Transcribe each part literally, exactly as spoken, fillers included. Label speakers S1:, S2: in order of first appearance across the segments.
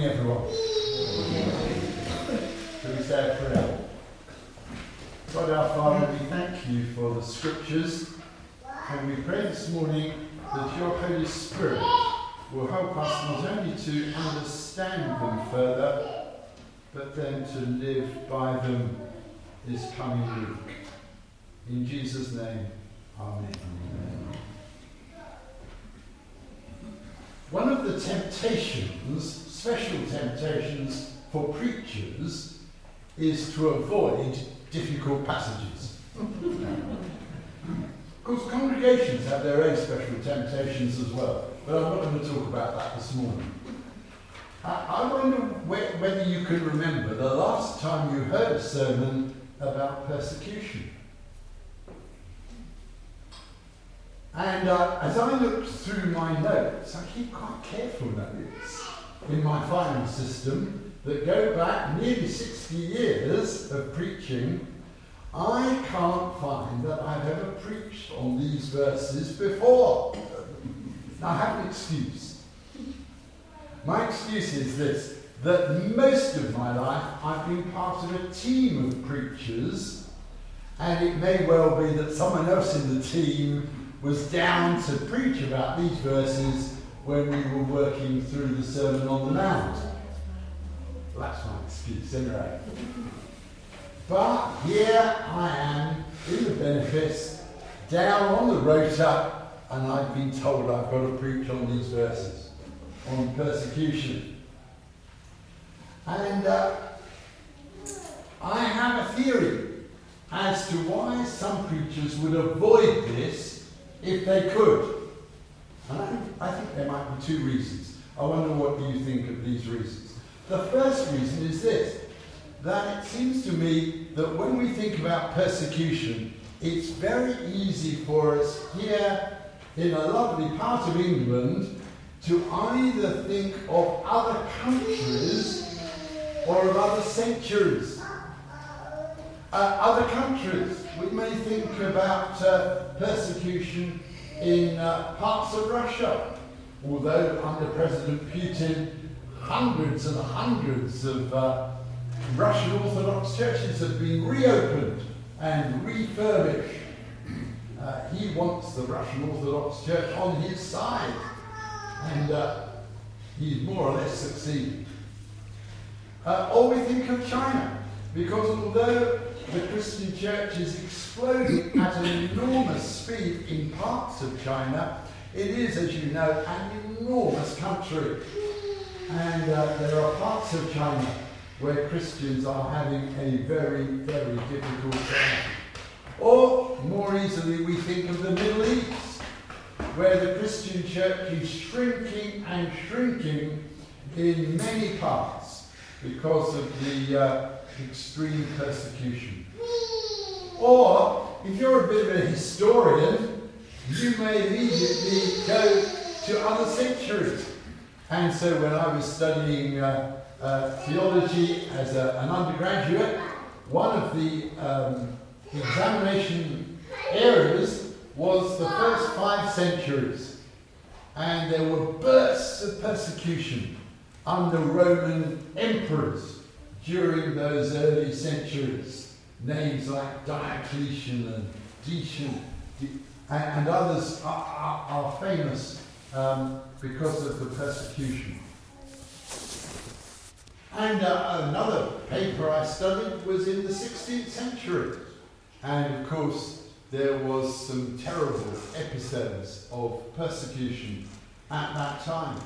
S1: everyone. Shall we say a prayer? God our Father, we thank you for the scriptures, and we pray this morning that your Holy Spirit will help us not only to understand them further, but then to live by them this coming week. In Jesus' name, amen. Amen. One of the temptations, special temptations for preachers, is to avoid difficult passages. Of course, congregations have their own special temptations as well, but I'm not going to talk about that this morning. I, I wonder wh- whether you can remember the last time you heard a sermon about persecution. And uh, as I looked through my notes, I keep quite careful notes in my final system that go back nearly sixty years of preaching. I can't find that I've ever preached on these verses before. Now, I have an excuse. My excuse is this, that most of my life I've been part of a team of preachers, and it may well be that someone else in the team was down to preach about these verses when we were working through the Sermon on the Mount. Well, that's my excuse anyway. But here I am in the benefice, down on the rota, and I've been told I've got to preach on these verses, on persecution. And uh, I have a theory as to why some preachers would avoid this if they could. And I, I think there might be two reasons. I wonder what you think of these reasons. The first reason is this, that it seems to me that when we think about persecution, it's very easy for us here in a lovely part of England to either think of other countries or of other centuries. Uh, other countries, we may think about uh, persecution in uh, parts of Russia, although under President Putin, hundreds and hundreds of uh, Russian Orthodox churches have been reopened and refurbished. Uh, he wants the Russian Orthodox Church on his side, and uh, he's more or less succeeded. Uh, or we think of China, because although the Christian church is exploding at an enormous speed in parts of China, it is, as you know, an enormous country. And uh, there are parts of China where Christians are having a very, very difficult time. Or, more easily, we think of the Middle East, where the Christian church is shrinking and shrinking in many parts because of the uh, extreme persecution. Or, if you're a bit of a historian, you may immediately go to other centuries. And so when I was studying uh, uh, theology as a, an undergraduate, one of the um, examination areas was the first five centuries. And there were bursts of persecution under Roman emperors during those early centuries. Names like Diocletian and Decian and, and others are, are, are famous um, because of the persecution. And uh, another paper I studied was in the sixteenth century. And of course, there was some terrible episodes of persecution at that time.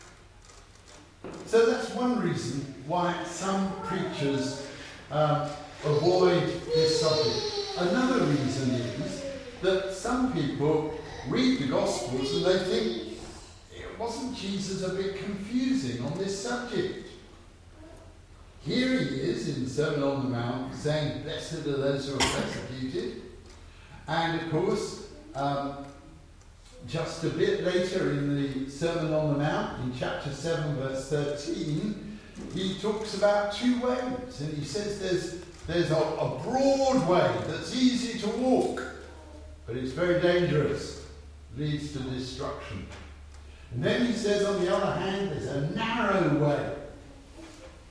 S1: So that's one reason why some preachers um, avoid this subject. Another reason is that some people read the Gospels and they think, wasn't Jesus a bit confusing on this subject? Here he is in the Sermon on the Mount saying, blessed are those who are persecuted. And of course, um, just a bit later in the Sermon on the Mount, in chapter seven, verse thirteen, he talks about two ways. And he says there's, there's a, a broad way that's easy to walk, but it's very dangerous, leads to destruction. And then he says, on the other hand, there's a narrow way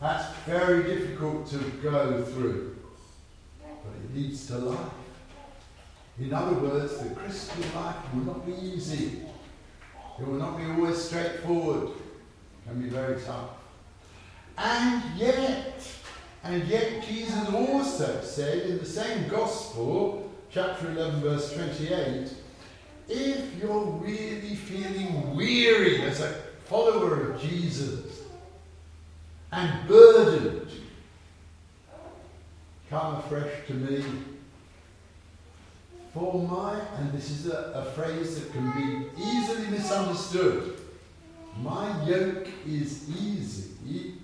S1: That's very difficult to go through, but it leads to life. In other words, the Christian life will not be easy. It will not be always straightforward. It can be very tough. And yet, and yet Jesus also said in the same Gospel, chapter eleven, verse twenty-eight, if you're really feeling weary as a follower of Jesus and burdened, come afresh to me. For my, and this is a, a phrase that can be easily misunderstood, my yoke is easy.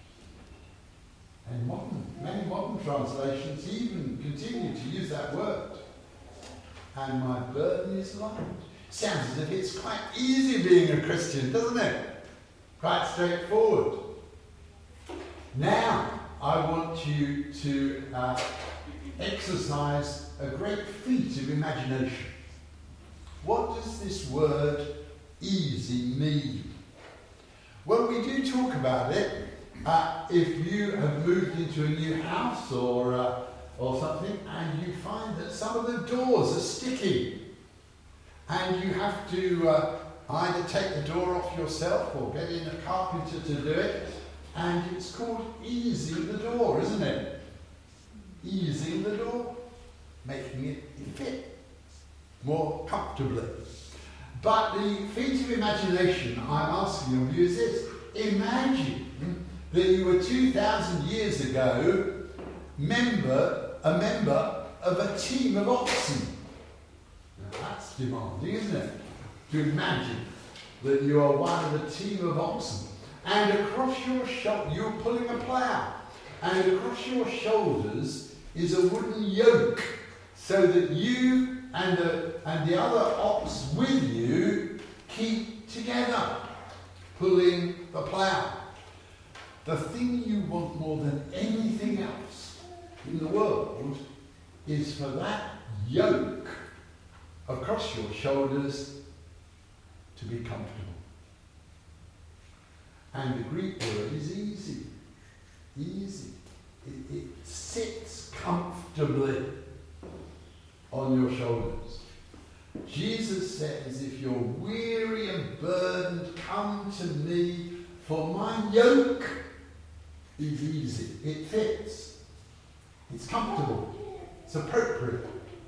S1: And modern, many modern translations even continue to use that word. And my burden is light. Sounds as if it's quite easy being a Christian, doesn't it? Quite straightforward. Now, I want you to uh, exercise a great feat of imagination. What does this word easy mean? Well, we do talk about it. Uh, if you have moved into a new house or uh, or something, and you find that some of the doors are sticky, and you have to uh, either take the door off yourself or get in a carpenter to do it, and it's called easing the door, isn't it? Easing the door, making it fit more comfortably. But the feat of imagination I'm asking of you is this: imagine that you were two thousand years ago member, a member of a team of oxen. Now that's demanding, isn't it? To imagine that you are one of a team of oxen, and across your shoulder you're pulling a plough, and across your shoulders is a wooden yoke, so that you and the, and the other ox with you keep together, pulling the plough. The thing you want more than anything else in the world is for that yoke across your shoulders to be comfortable. And the Greek word is easy. Easy. It, it sits comfortably on your shoulders. Jesus says, if you're weary and burdened, come to me, for my yoke is easy. It fits. It's comfortable. It's appropriate.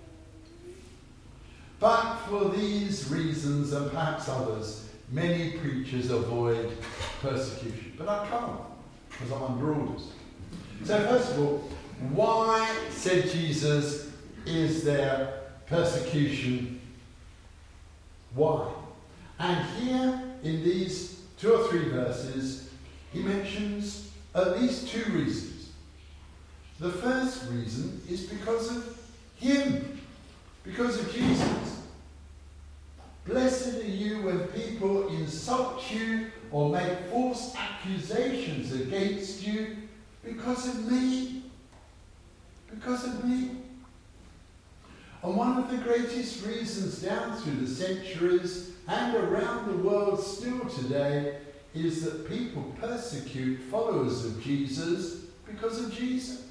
S1: But for these reasons, and perhaps others, many preachers avoid persecution. But I can't, because I'm under orders. So first of all, why, said Jesus, is there persecution? Why? And here, in these two or three verses, he mentions at least two reasons. The first reason is because of him, because of Jesus. Blessed are you when people insult you or make false accusations against you because of me. Because of me. And one of the greatest reasons down through the centuries and around the world still today is that people persecute followers of Jesus because of Jesus.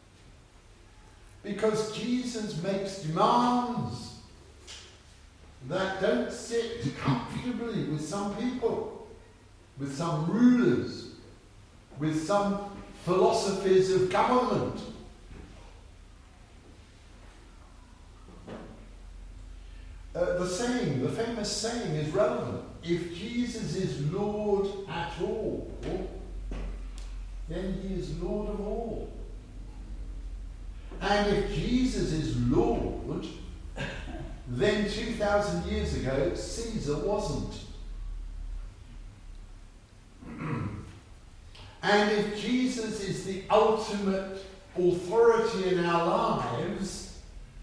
S1: Because Jesus makes demands that don't sit comfortably with some people, with some rulers, with some philosophies of government. Uh, the saying, the famous saying is relevant. If Jesus is Lord at all, then he is Lord of all. And if Jesus is Lord, then two thousand years ago, Caesar wasn't. And if Jesus is the ultimate authority in our lives,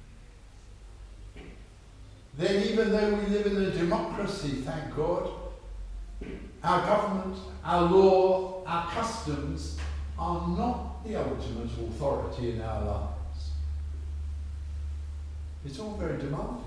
S1: then even though we live in a democracy, thank God, our government, our law, our customs are not the ultimate authority in our lives. It's all very demanding.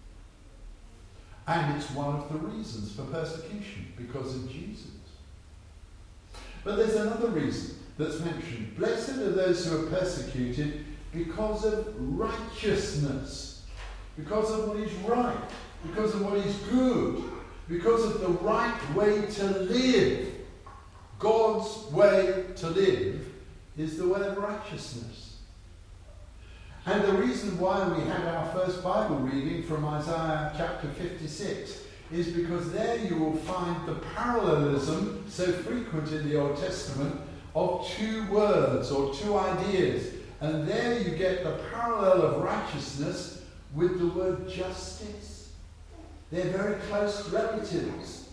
S1: And it's one of the reasons for persecution, because of Jesus. But there's another reason. that's mentioned. Blessed are those who are persecuted because of righteousness, because of what is right, because of what is good, because of the right way to live. God's way to live is the way of righteousness. And the reason why we had our first Bible reading from Isaiah chapter fifty-six is because there you will find the parallelism, so frequent in the Old Testament, of two words or two ideas. And there you get the parallel of righteousness with the word justice. They're very close relatives.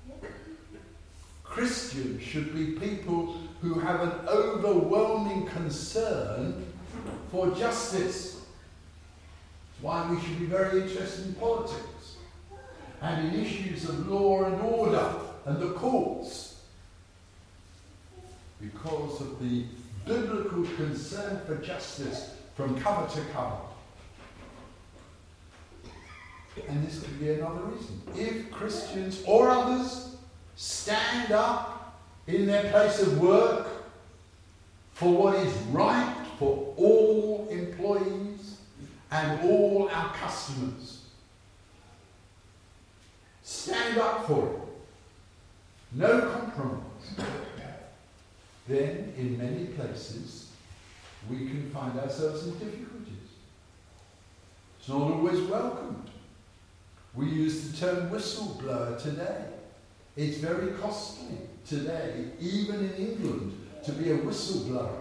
S1: Christians should be people who have an overwhelming concern for justice. That's why we should be very interested in politics and in issues of law and order and the courts, because of the biblical concern for justice from cover to cover. And this could be another reason. If Christians or others stand up in their place of work for what is right for all employees and all our customers, stand up for it, no compromise, then in many places we can find ourselves in difficulties. It's not always welcomed. We use the term whistleblower today. It's very costly today, even in England, to be a whistleblower.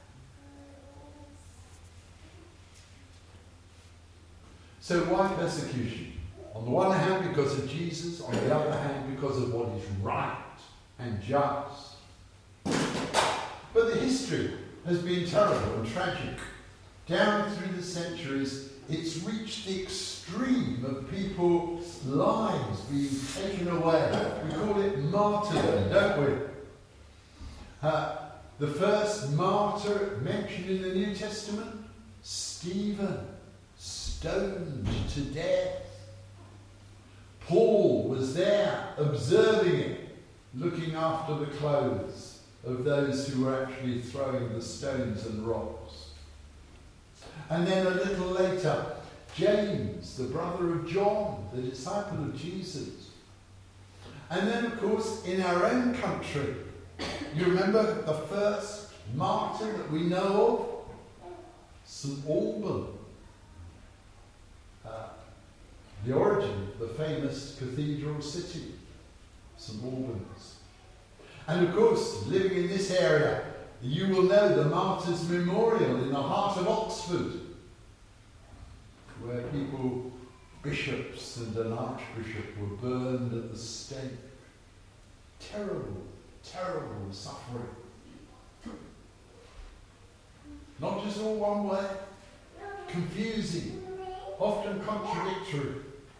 S1: So why persecution? On the one hand, because of Jesus. On the other hand, because of what is right and just. But the history has been terrible and tragic. Down through the centuries, it's reached the extreme of people's lives being taken away. We call it martyrdom, don't we? Uh, the first martyr mentioned in the New Testament, Stephen, stoned to death. Paul was there, observing it, looking after the clothes of those who were actually throwing the stones and rocks. And then a little later, James, the brother of John, the disciple of Jesus. And then, of course, in our own country, you remember the first martyr that we know of? Saint Alban. Uh, the origin of the famous cathedral city, Saint Albans. And of course, living in this area, you will know the Martyrs' Memorial in the heart of Oxford, where people, bishops and an archbishop, were burned at the stake. Terrible, terrible suffering. Not just all one way, confusing, often contradictory.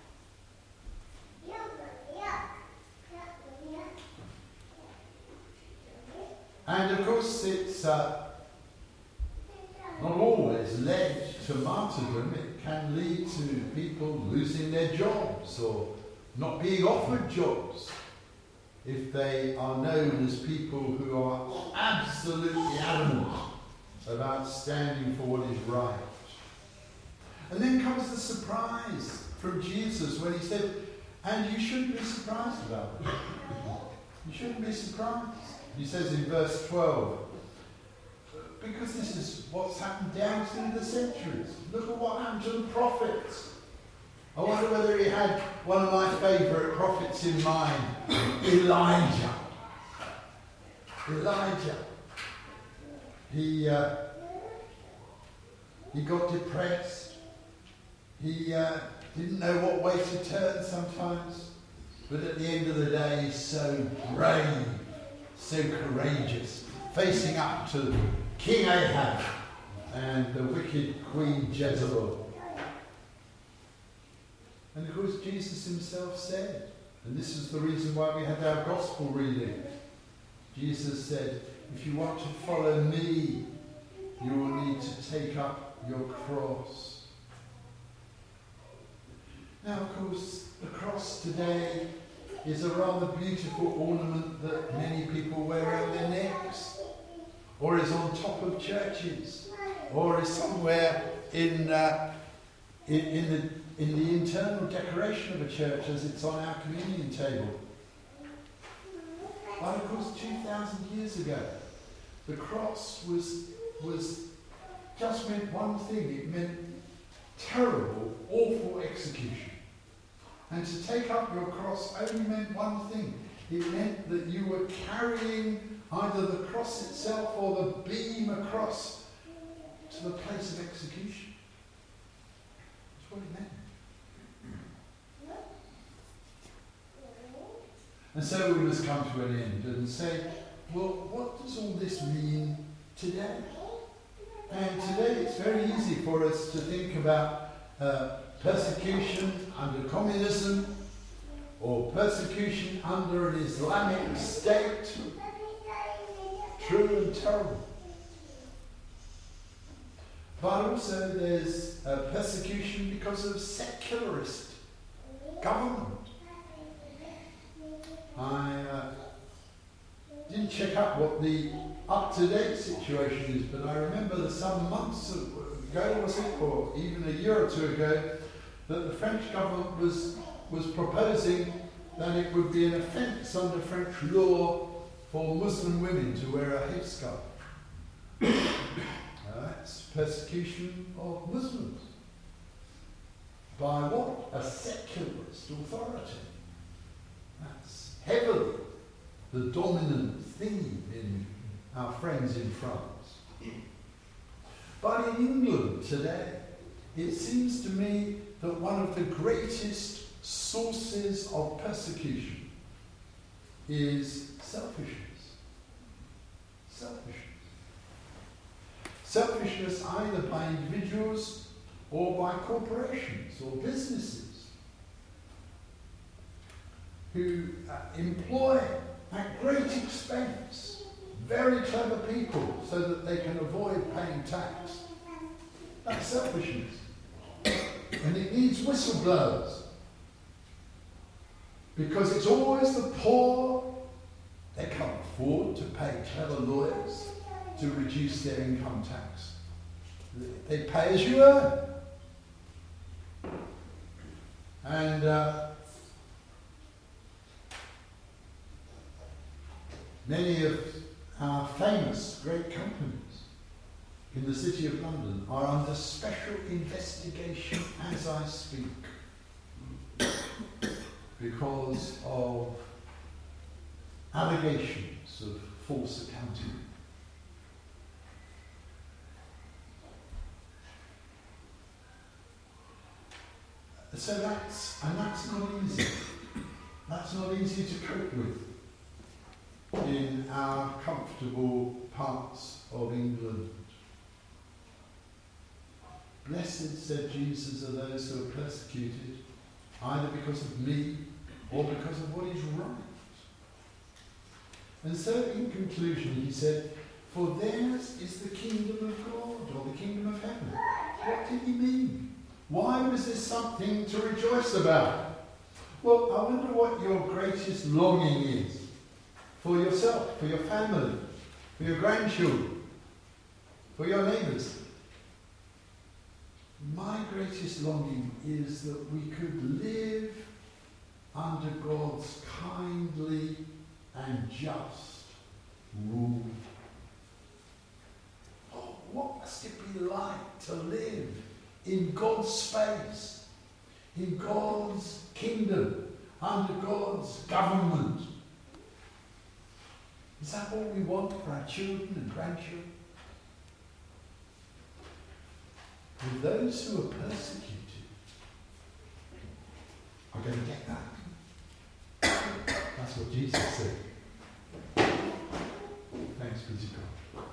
S1: And of course, it's uh, not always led to martyrdom. It can lead to people losing their jobs or not being offered jobs if they are known as people who are absolutely adamant about standing for what is right. And then comes the surprise from Jesus when he said, and you shouldn't be surprised about it. You shouldn't be surprised. He says in verse twelve, because this is what's happened down through the centuries. Look at what happened to the prophets. I wonder whether he had one of my favourite prophets in mind, Elijah. Elijah. He, uh, he got depressed. He uh, didn't know what way to turn sometimes. But at the end of the day, he's so brave, so courageous, facing up to King Ahab and the wicked Queen Jezebel. And of course, Jesus himself said, and this is the reason why we had our gospel reading. Jesus said, if you want to follow me, you will need to take up your cross. Now, of course, the cross today is a rather beautiful ornament that many people wear around their necks. or is on top of churches, or is somewhere in, uh, in, in, the, in the internal decoration of a church as it's on our communion table. But of course, two thousand years ago, the cross was, was just meant one thing. It meant terrible, awful execution. And to take up your cross only meant one thing. It meant that you were carrying either the cross itself or the beam across to the place of execution. That's what it meant. And so we must come to an end and say, well, what does all this mean today? And today it's very easy for us to think about uh, persecution under communism or persecution under an Islamic state. True and terrible. But also there's uh, persecution because of secularist government. I uh, didn't check up what the up-to-date situation is, but I remember that some months ago, was it, or even a year or two ago, that the French government was, was proposing that it would be an offence under French law for Muslim women to wear a headscarf. uh, that's persecution of Muslims. By what? A secularist authority. That's heavily the dominant theme in our friends in France. But in England today, it seems to me that one of the greatest sources of persecution is selfishness. Selfishness. Selfishness either by individuals or by corporations or businesses who uh, employ at great expense very clever people so that they can avoid paying tax. That's selfishness. And it needs whistleblowers. Because it's always the poor. They can't afford to pay clever lawyers to reduce their income tax. They pay as you earn. And uh, many of our famous great companies in the City of London are under special investigation as I speak because of allegations of false accounting. So that's, and that's not easy. That's not easy to cope with in our comfortable parts of England. Blessed, said Jesus, are those who are persecuted, either because of me or because of what is right. And so in conclusion he said, for theirs is the kingdom of God, or the kingdom of heaven. What did he mean? Why was this something to rejoice about? Well, I wonder what your greatest longing is for yourself, for your family, for your grandchildren, for your neighbours. My greatest longing is that we could live under God's kindly and just rule. Oh, what must it be like to live in God's space, in God's kingdom, under God's government? Is that what we want for our children and grandchildren? And those who are persecuted are going to get that. That's what Jesus said. Thanks be to God.